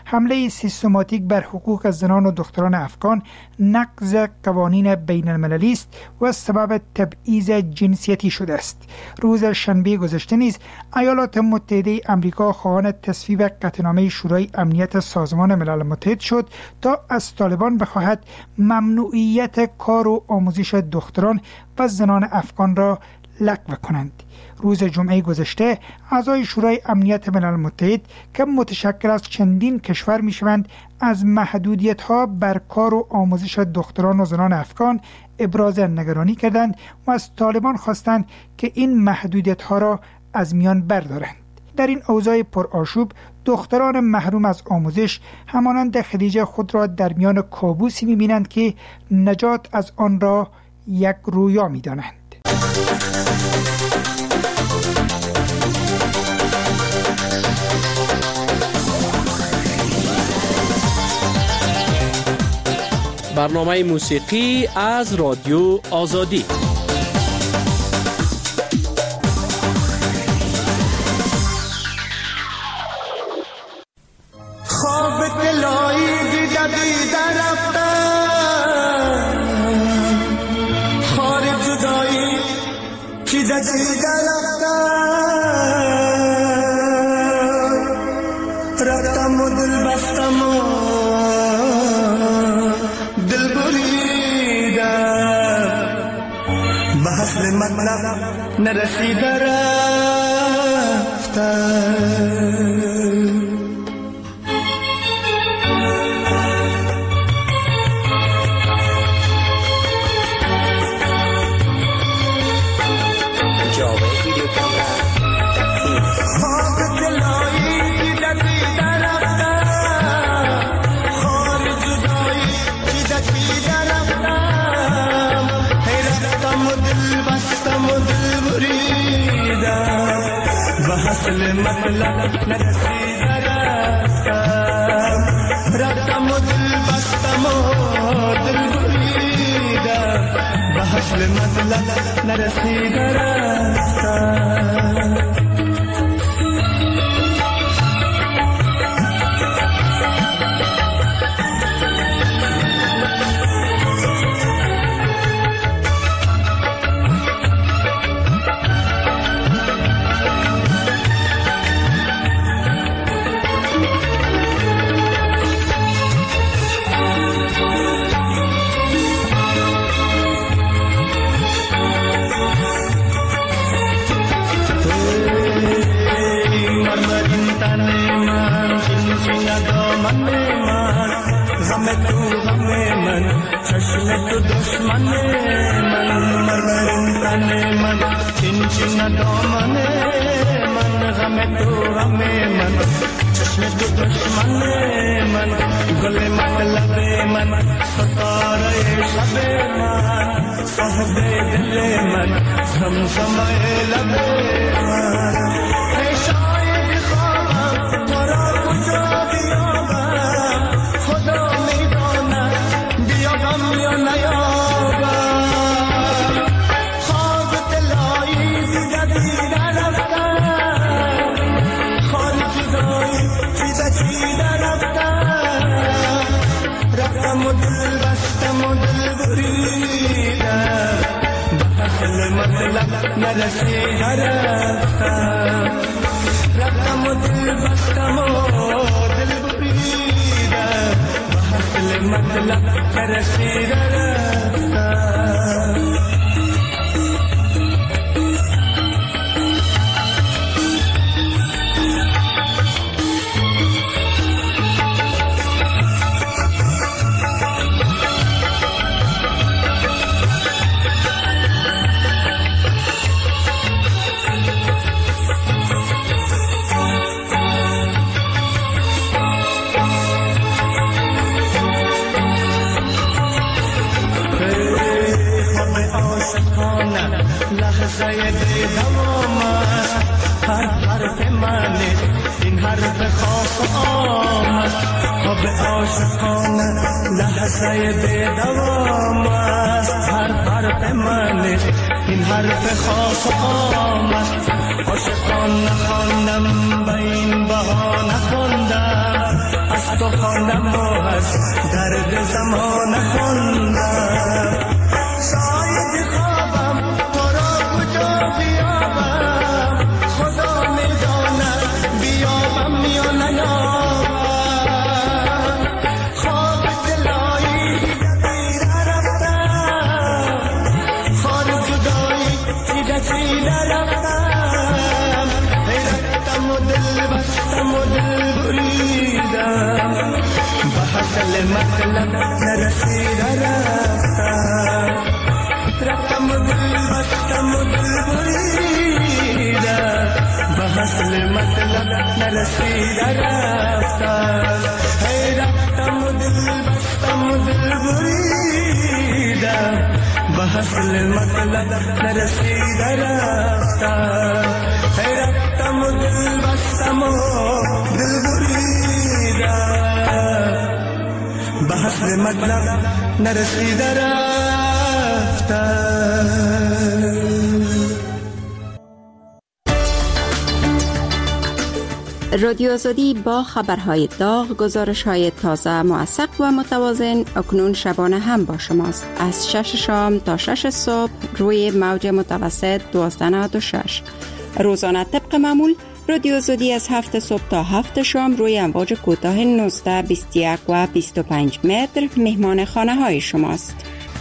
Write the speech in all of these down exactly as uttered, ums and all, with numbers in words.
حمله سیستماتیک بر حقوق زنان و دختران افغان نقض قوانین بین المللی است و سبب تبعیض جنسیتی شده است. روز شنبه گذشته نیز ایالات متحده آمریکا خواهان تصویب قطعنامه شورای امنیت سازمان ملل متحد شد تا از طالبان بخواهد ممنوعیت کار و آموزش دختران و زنان افغان را لغو کنند. روز جمعه گذشته اعضای شورای امنیت ملل متحد که متشکل از چندین کشور میشوند از محدودیت‌ها بر کار و آموزش دختران و زنان افغان ابراز نگرانی کردند و از طالبان خواستند که این محدودیت‌ها را از میان بردارند. در این اوضاع پرآشوب دختران محروم از آموزش همانند خدیجه خود را در میان کابوسی می‌بینند که نجات از آن را یک رویا می‌دانند. برنامه موسیقی از رادیو آزادی. خواب دلایی دیده دیده رفتم، خار جدایی چیده چیده رفتم، رفتم و دل بستم و دل بریدم، به حسن مطلب نرسیده رفتم. حاصل مطلب نرسیده رفتم، رفتم و دل بستم و دل بریدم، به حاصل مطلب نرسیده رفتم. غم تو غم من، چشم تو دشمن من، مرمرین تن من، چین چین دامن من، غم تو غم من، چشم تو دشمن من، گل مطلب من، ستاره شب من، صاحب دل من، زمزمه لب من. ای شاید خوابم تو را کجا بیابم، خدا یا نیابم، خواب دلایی دیده دیده رفتم، خال جدایی چیده چیده رفتم، رفتم و دل بستم و دل بریدم، به حاصل مطلب نرسیده رفتم، رفتم و دل بستم و دل بریدم، حاصل مطلب نرسیده رفتم. لحظه دوام هر حرف منه، این حرف خاص آمد، خواب عاشقانه لحظه دوام هر حرف منه، این حرف خاص آمد، عاشقان نخواندم به این بها نخواندم، از سخنم و از درد زمان خوندم. شاید خوابم تو را کجا بیابم، خدا میداند بیابم یا نیابم. خواب دلایی دیده رفتم، خار جدایی دیده دیده رفتم. حیرتم و دل بستم و دل بریدم، به حاصل مطلب نرسیده رفتم. رفتم و دل بستم و دل بریدم، به حاصل مطلب نرسیده رفتم. هی رفتم و دل بستم و دل بریدم، به حاصل مطلب نرسیده رفتم. هی رفتم و دل بستم و دل بریدم، به حاصل مطلب نرسیده رفتم. رادیو آزادی با خبرهای داغ، گزارش‌های تازه، موثق و متوازن اکنون شبانه هم با شماست. از شش شام تا شش صبح روی موج متوسط دوازده نود و شش. روزانه طبق معمول رادیو آزادی از هفت صبح تا هفت شام روی امواج کوتاه نوزده، بیست و یک و بیست و پنج متر مهمان خانه های شماست.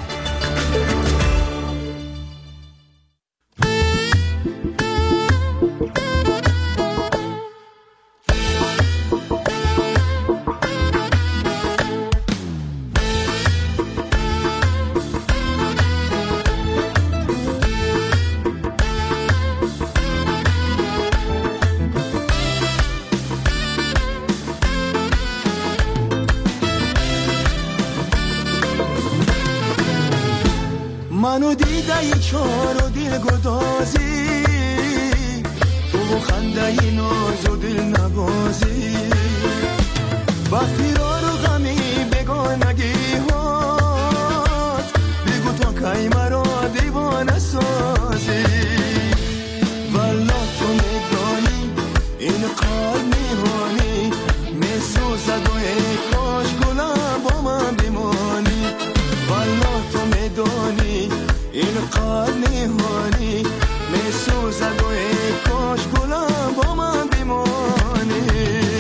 منو دیده ای چار و دل گدازی، تو خنده ای ناز و دل نوازی، با فرار و غمی بگانگی هات، بگو تا کی مرا دیوانه سازی. والا تو میدانی این قلب میهانی، میسوزد و ای کاش گلم با من بمانی. والا تو میدانی این قلب نهانی، میسوزد و ای کاش گلم با من بمانی.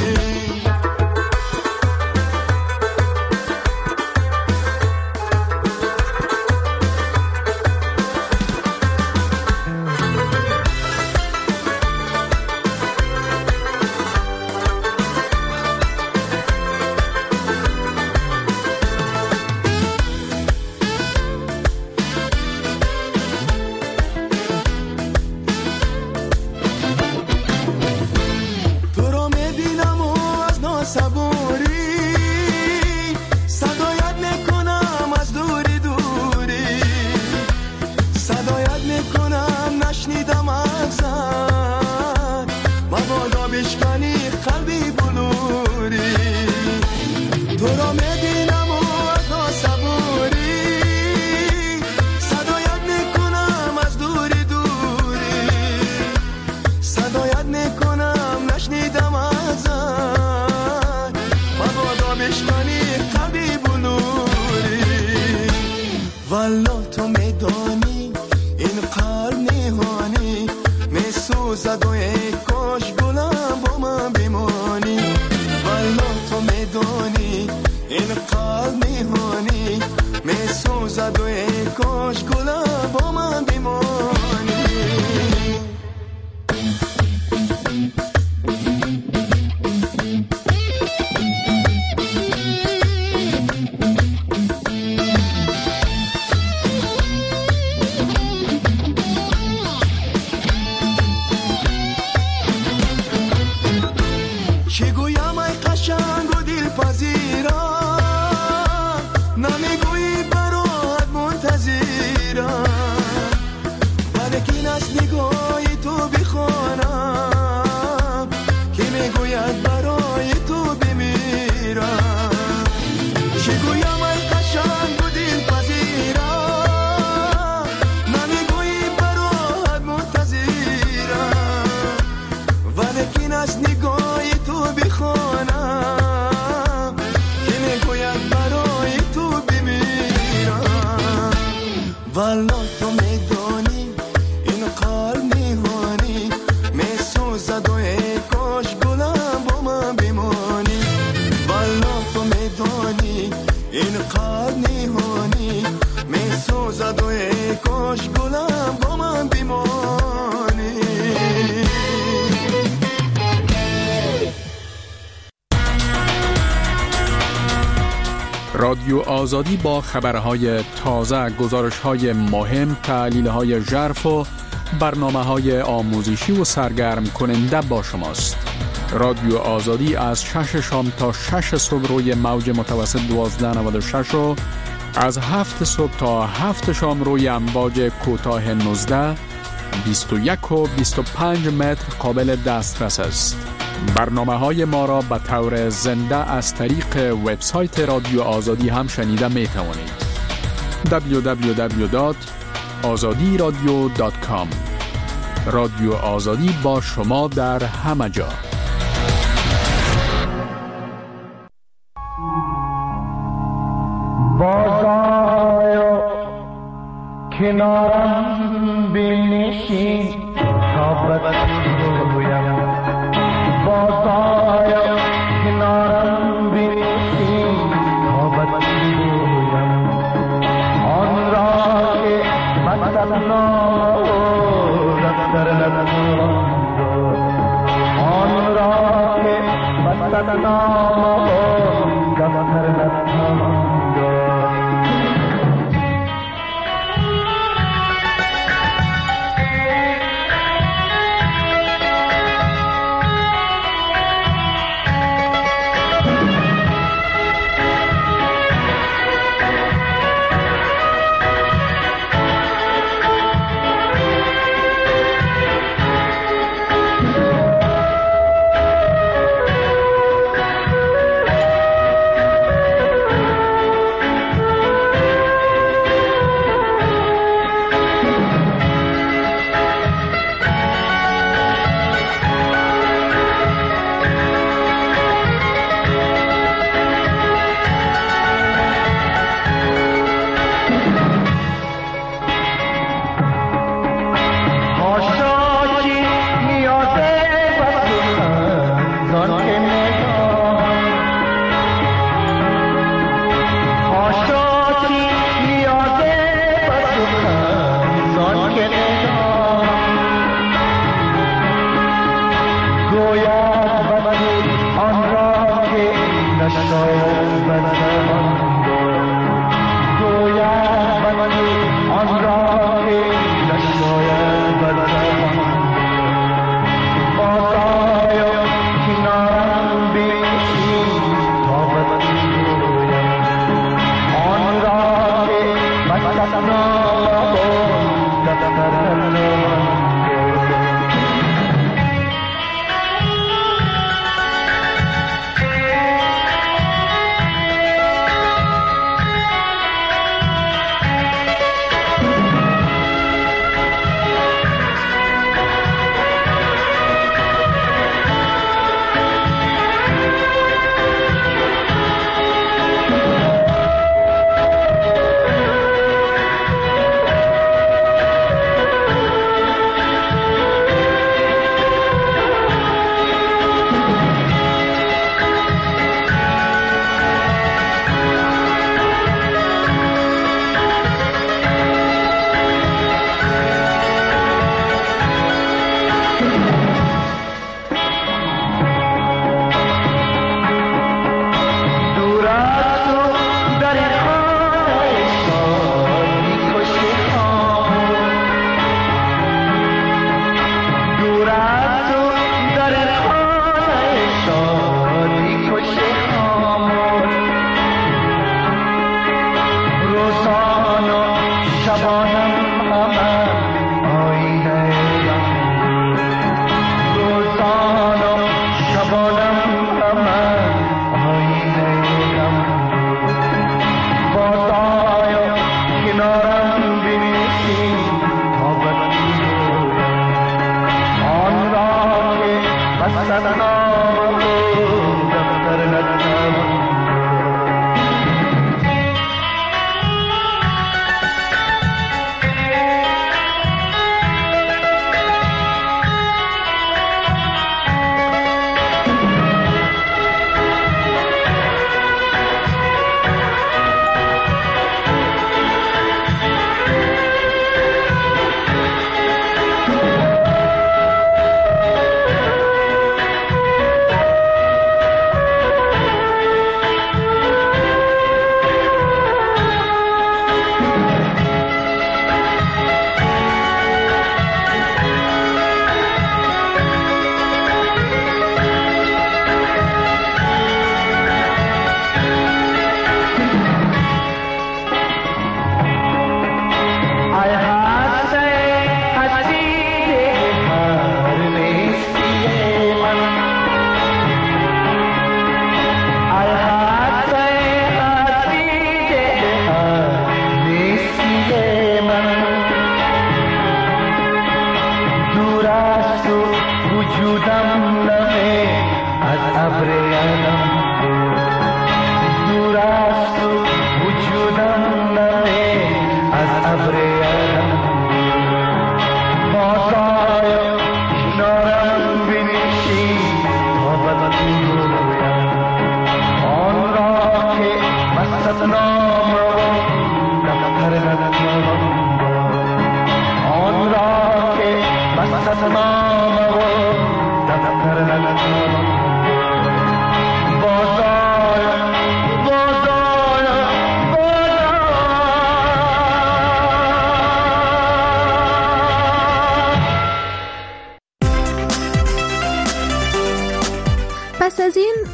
والا تو میدانی این قلب نهانی، میسوزد و ای کاش گلم با من بمانی. والا تو میدانی این قلب نهانی، میسوزد و ای کاش گلم با من بمانی. رادیو آزادی با خبرهای تازه، گزارش‌های مهم، تحلیل‌های ژرف و برنامه‌های آموزشی و سرگرم کننده با شماست. رادیو آزادی از شش شام تا شش صبح روی موج متوسط دوازده نود و شش و از هفت صبح تا هفت شام روی امواج کوتاه نوزده، بیست و یک و بیست و پنج متر قابل دسترس است. برنامه‌های ما را به طور زنده از طریق وبسایت رادیو آزادی هم شنیده می توانید. دبلیو دبلیو دبلیو دات آزادی رادیو دات کام. رادیو آزادی با شما در همه جا. بازآی کنارم بنشین تا بگویم، بازآی کنارم بنشین تا بگویم آن را که مستنام و دفتر نتواند، آن را که مستنام و دفتر نتواند.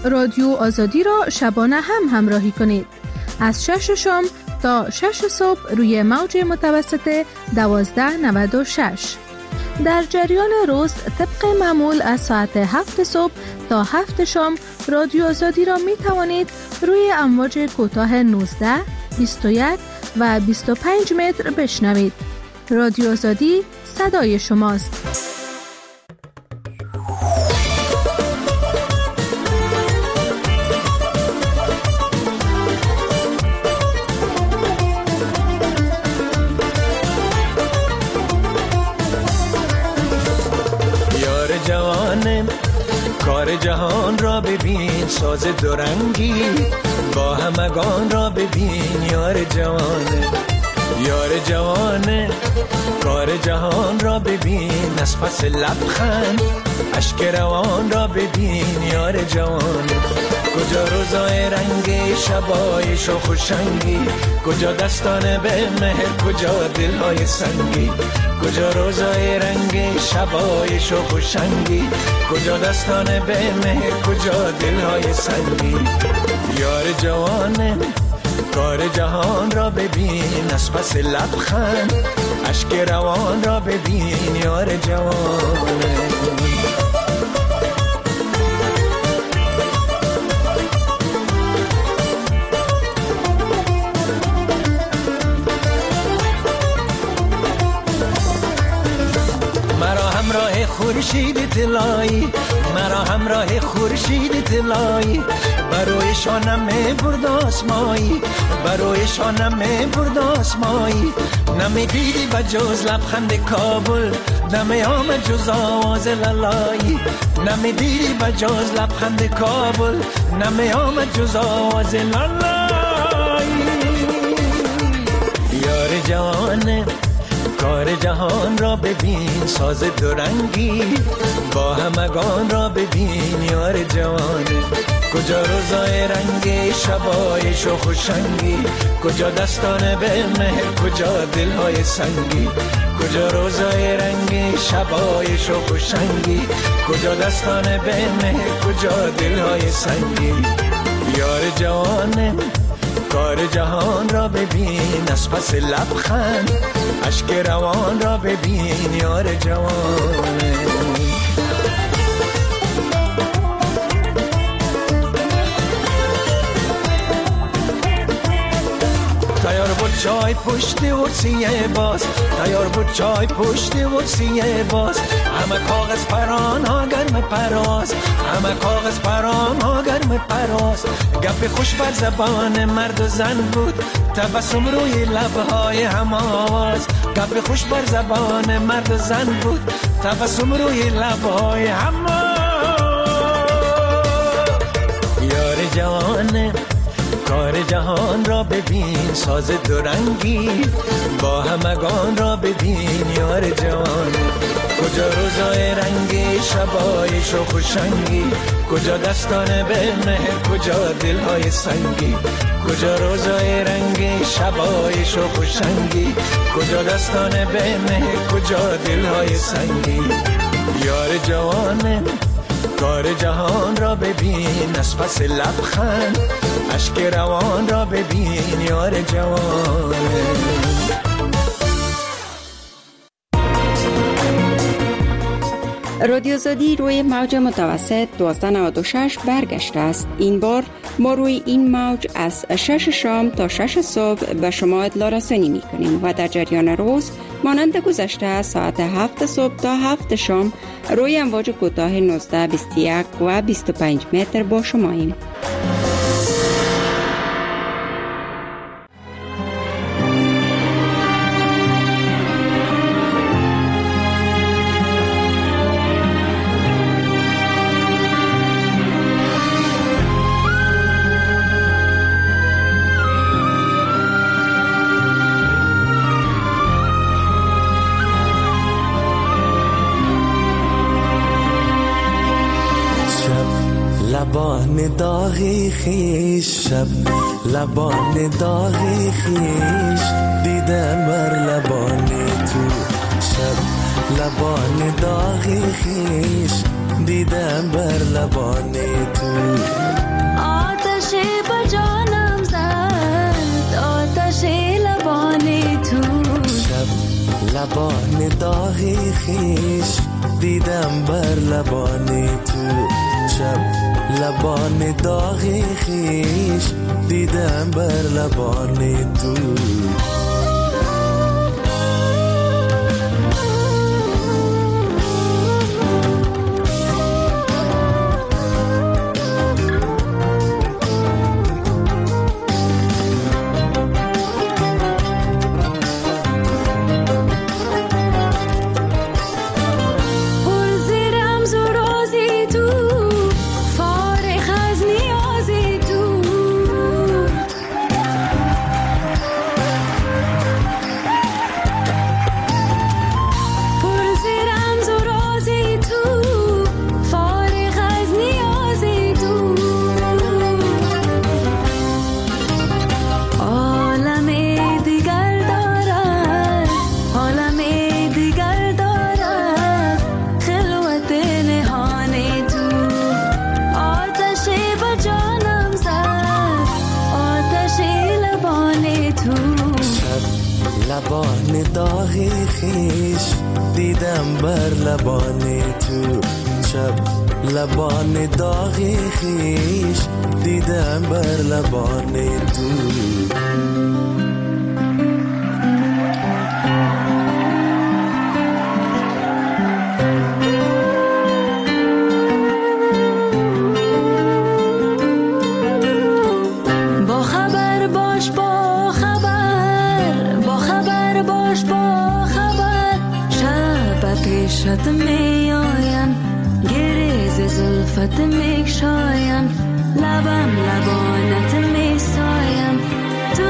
رادیو آزادی را شبانه هم همراهی کنید. از شش شام تا شش صبح روی موج متوسط دوازده نود و شش. در جریان روز طبق معمول از ساعت هفت صبح تا هفت شام رادیو آزادی را می توانید روی امواج کوتاه نوزده، بیست و یک و بیست و پنج متر بشنوید. رادیو آزادی صدای شماست. کار جهان را ببین، ساز دورنگی با همگان را ببین. یار جوانه، یار جوانه، کار جهان را ببین. از پس لبخند اشک روان را ببین. یار جوانه، کجا روزای رنگی، شبای شوخ و شنگی، کجا دستان به مهر، کجا دلهای سنگی. کجا روزای رنگی، شبای شوخ و شنگی، کجا دستان به مهر، کجا دلهای سنگی. یار جوانه، کار جهان را ببین. از پس لبخند اشک روان را ببین. یار جوانه، همراه خورشید طلایی، مرا همراه خورشید طلایی، بروی شانم برد آسمایی، بروی شانم برد آسمایی. نمی دیدی بجز لبخند کابل، نمی آمد جز آواز لالایی. نمی دیدی بجز لبخند کابل، نمی آمد جز آواز لالایی. یار جوانه، کار جهان را ببین. ساز دورنگی با همگان را ببین. یار جوانه، کجا روزای رنگی، شبای شوخ و شنگی، کجا دستان به مهر، کجا دلهای سنگی. کجا روزای رنگی، شبای شوخ و شنگی، کجا دستان به مهر، کجا دلهای سنگی. یار جوانه، کار جهان را ببین. از پس لبخند اشک روان را ببین. یار جوانه، تیار بود چای پشت ورسیه باز، تیار بود چای پشت ورسیه باز. همه کاغذ پران ها گرم پراز، همه کاغذ پران ها گرم پراز. گپ خوش بر زبان مرد و زن بود، تبسم روی لبهای هم آواز. گپ خوش بر زبان مرد و زن بود، تبسم روی لبهای هم آواز. یار جوانه، کار جهان را ببین. ساز دورنگی با همگان را ببین. یار جوانه، کجا روزای رنگی، شبای شوخ و شنگی، کجا دستان به مهر، کجا دلهای سنگی. کجا روزای رنگی، شبای شوخ و شنگی، کجا دستان به مهر، کجا دلهای سنگی. یار جوانه، کار جهان را ببین. از پس لبخند اشک روان را ببین. یار جوانه، رادیو آزادی روی موج متوسط دوازده نود و شش برگشته است. این بار ما روی این موج از شش شام تا شش صبح به شما اطلاع رسانی می کنیم و در جریان روز مانند گذشته ساعت هفت صبح تا هفت شام روی امواج کوتاه نوزده، بیست و یک و بیست و پنج متر با شماییم. لبان داغی خیش، شب لبان داغی خیش، دیدم بر لبان تو. شب لبان داغی خیش، دیدم بر لبان تو. لبان داغی خیش دیدم بر لبان تو شب لبان داغی خیش دیدم بر لبان تو لبان داغی خیش دیدم بر لبان تو شب لبان داغی خیش دیدم بر لبان تو پیشت می آیم گریز زلفت می شایم لبم لبانت می سایم تو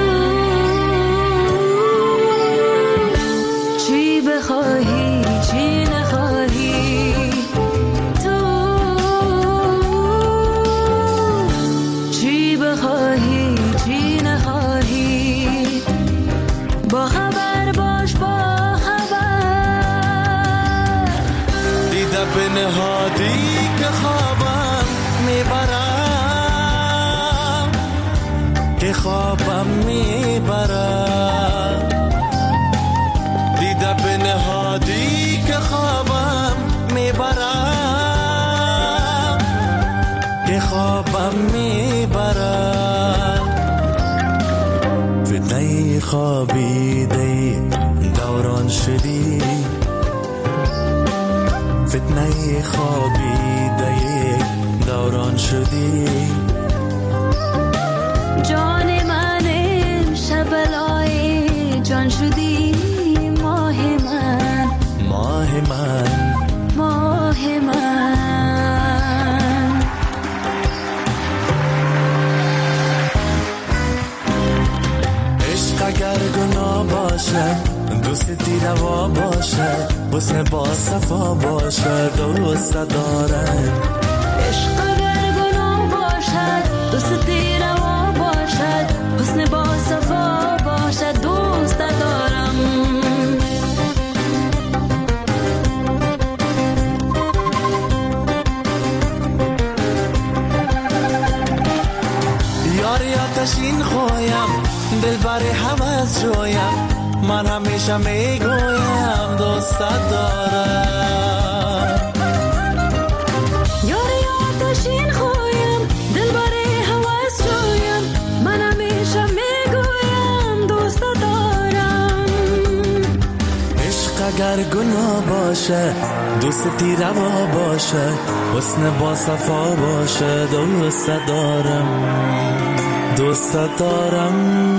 چی بخواهی چی نخواهی تو چی بخواهی چی نخواهی با خبر باش با به نهادی که خوابم میبرم که خوابم میبرم دیده به نهادی که خوابم میبرم که خوابم میبرم فتنه خوابیده دوران شدی فتنه خوابیده دوران شدی جان من شبلای جان شدی ماه من ماه من ماه من عشق اگر گناه باشه دوستی روا باشه حسن با صفا باشه دوست دارم عشق اگر گناه باشد دوستی روا باشد حسن با صفا باشد دوست دارم یاری آتشین خوایم دل بری حوض جویم من همیشه میگویم دوست دارم یاری آتشین خوایم دل بری حوض جویم من همیشه میگویم دوست دارم عشق اگر گناه باشه دوستی روا باشه حسن با صفا باشه دوست دارم دوست دارم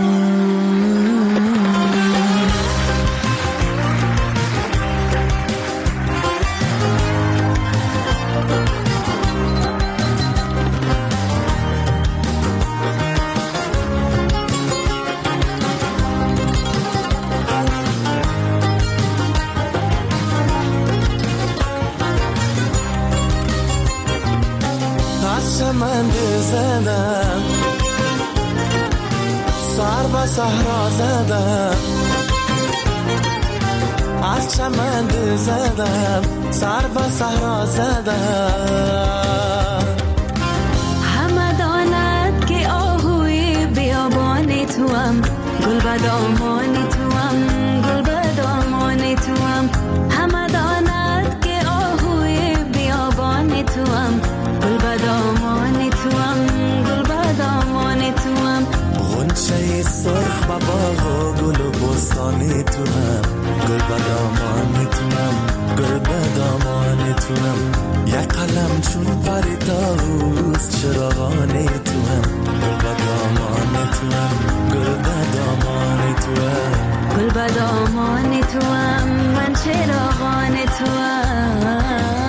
من زدم سر و صحرا زدم از چمن زدم سر و صحرا زدم همه داند که آهوی بیابانی توام گل بدامانی توام گل بدامانی توام، همه داند که آهوی بیابان توام، گل بدامان توام، گل بدامان توام، غنچه سرخ و باغ و گل و بستان توام، گل بدامان توام، گل بدامان توام، یک قلم چون پر طاووس چراغان توام، گل بدامان توام، گل بدامان توام، گل بدامان توام، من چراغان توام.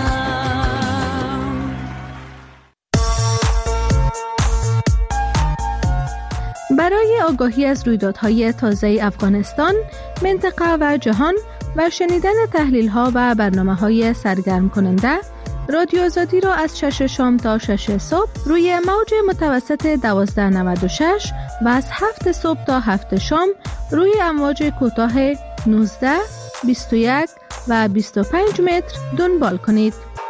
برای آگاهی از رویدادهای تازه افغانستان، منطقه و جهان و شنیدن تحلیل‌ها و برنامه‌های سرگرم کننده، رادیو آزادی را از شش شام تا شش صبح روی موج متوسط دوازده نود و شش و از هفت صبح تا هفت شام روی امواج کوتاه نوزده، بیست و یک و بیست و پنج متر دنبال کنید.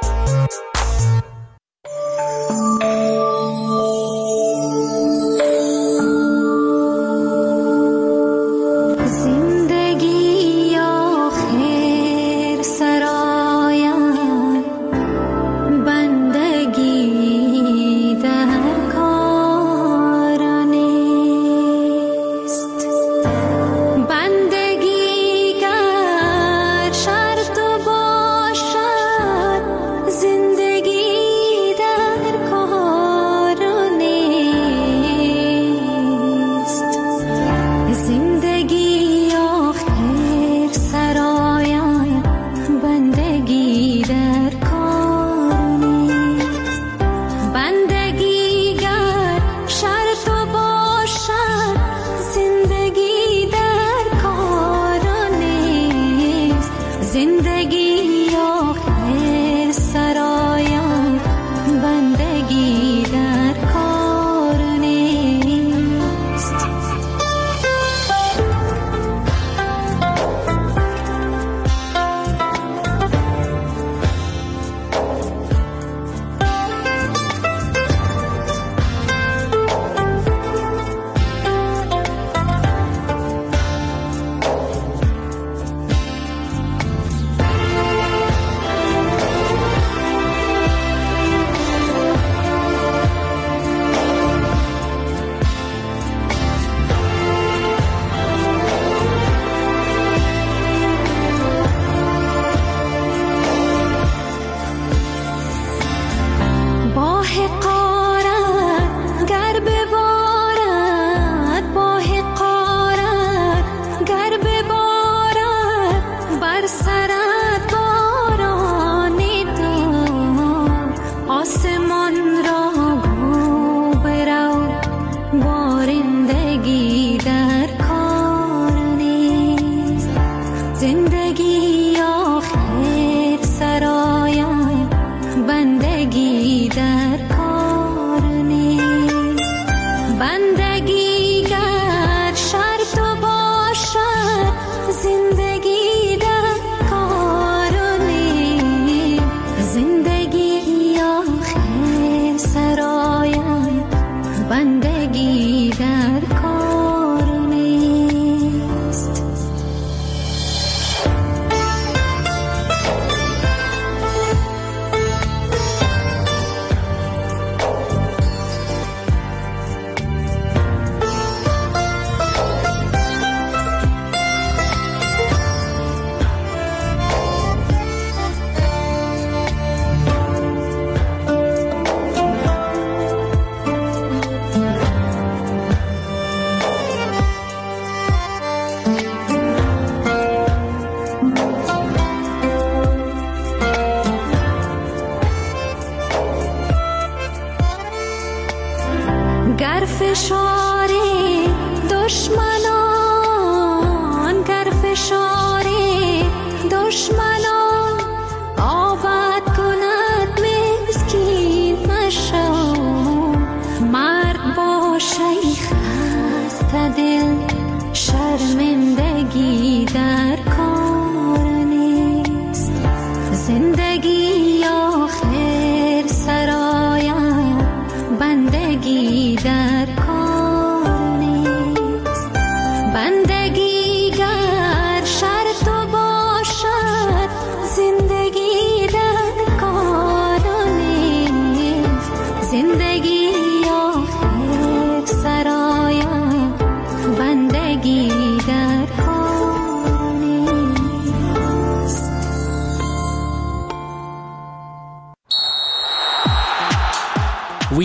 گر فشار دشمنان، گر فشار دشمنان آباد کند مسکین مشو، مرد باشه خسته دل، شرمندگی در کار نیست، زندگی آخر سرایم بندگی در کار نیست، بندگی گر شرط باشه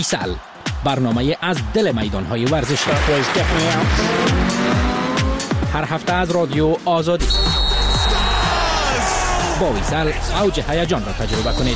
ویسل، برنامه از دل میدان‌های ورزشی. هر هفته از رادیو آزادی. با ویسل اوج هیجان را تجربه کنید.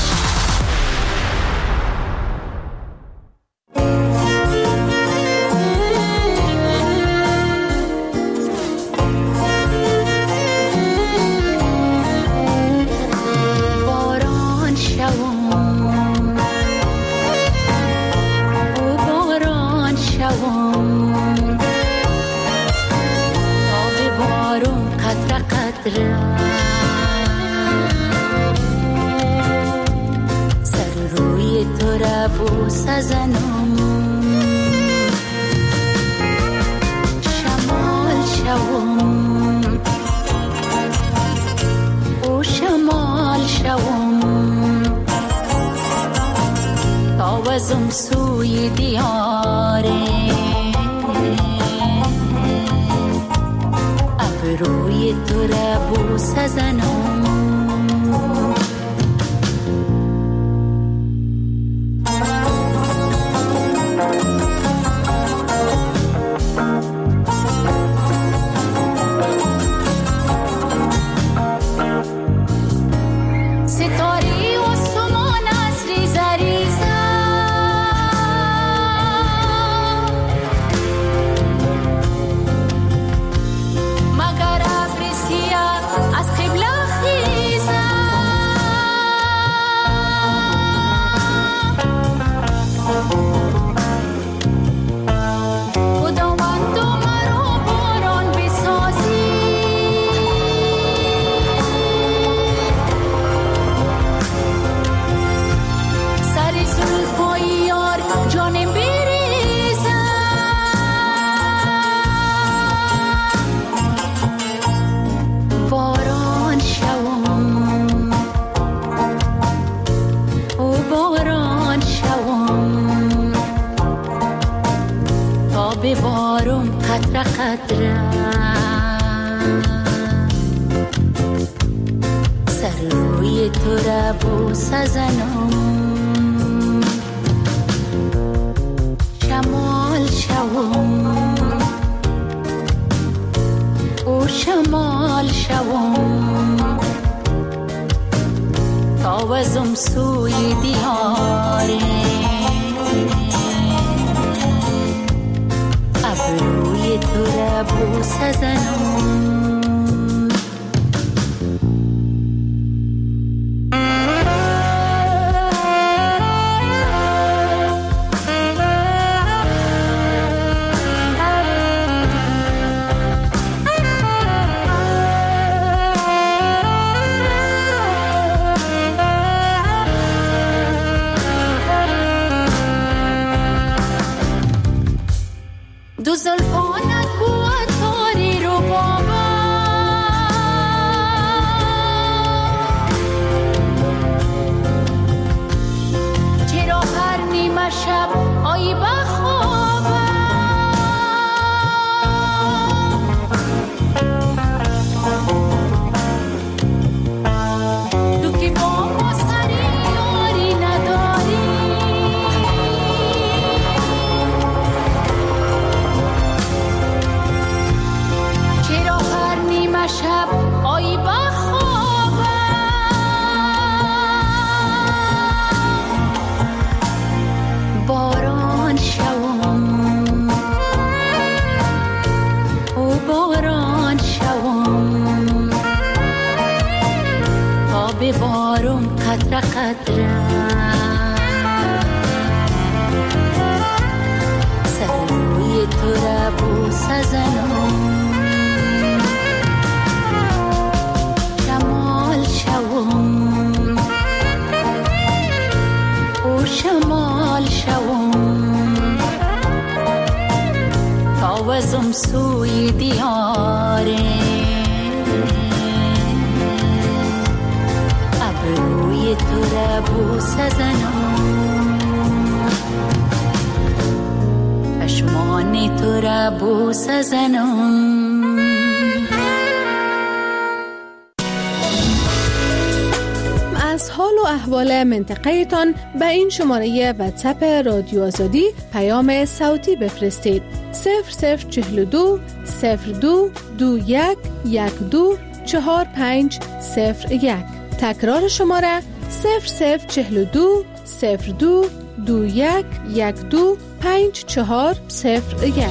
سر روی تو را بوس زنم، شمال شوم او شمال شوم، تاوزم سوی دیاره، روی تو را بوس زنم. ستاره و سمان از ریزه ریزه، مگر ابر سیاه از قبله خیزه، خداوند مرا باران بسازی، سر زلفای یار جانم بریزه، باران شوم او باران شوم، تا ببارم قطره قطره، سر روی تو را بوس زنم، شمال شوم او شمال شوم، تاوزم سوی دیاره، ابروی تو را بوس زنم. دو زلفانت بود تاری رو بابا، چرا هر نیمه شب آیی بخوابم، تو که با ما سری یاری نداری، چرا هر نیمه شب آیی بخوابم، باران شوم او باران شوم، تا ببارم قطره قطره، سر روی تو را بوس زنم، شمال شوم او شمال شوم، تاوزم سوی دیاره، ابروی تو را بوس زنم، چشمان تو را بوس زنم. از حال و احوال منطقه تان به این شماره واتساپ رادیو آزادی پیام صوتی بفرستید. صفر صفر چهل و دو صفر دو دو یک یک دو چهار پنج صفر یک. تکرار شماره صفر صفر چهل و دو صفر دو دو یک یک دو پنج چهار صفر یک.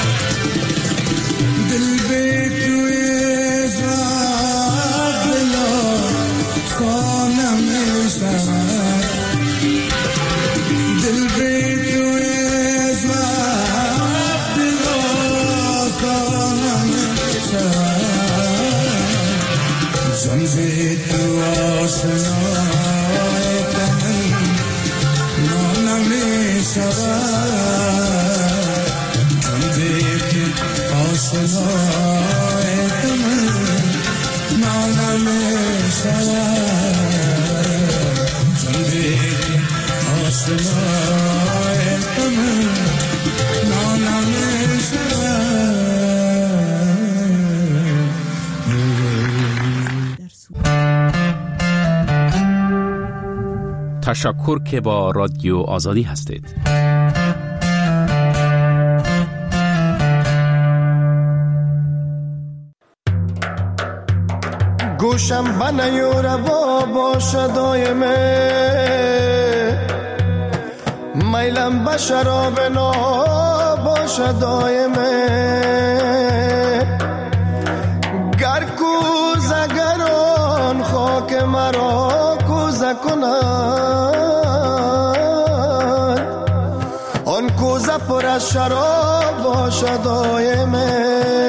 दिल बेतुए ज़ात ला تشکر که با رادیو آزادی هستید. گوشم بنیور با باشه دایمه، میلم به شراب نا باشه دایمه، گر کوزه گران خاک مرا کوزه کنند، آن کوزه پر از شراب باشه دایمه.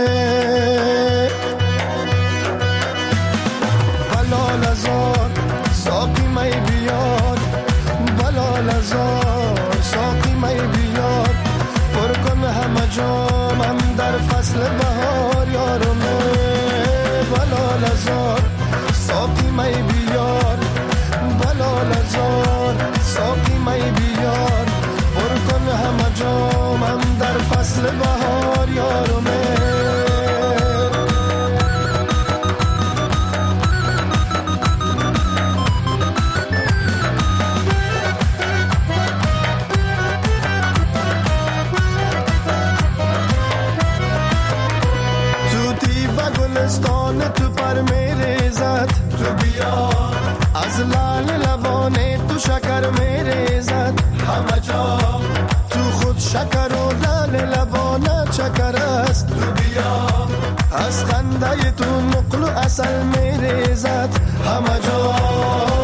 بلال ازار ساقی می بیار، بلال ازار ساقی می بیار، پر کن همه جامم در فصل بهار یارمه. بلال ازار ساقی می بیار، بلال ازار ساقی می بیار، پر کن همه جامم در فصل بهار یارمه. تو پر میره زد، تو بیا از لال لبانه تو شکر میره زد، همه جا تو خود شکر و لال لبانه شکر است، تو بیا از خنده تو نقل و اصل میره زد، همه جا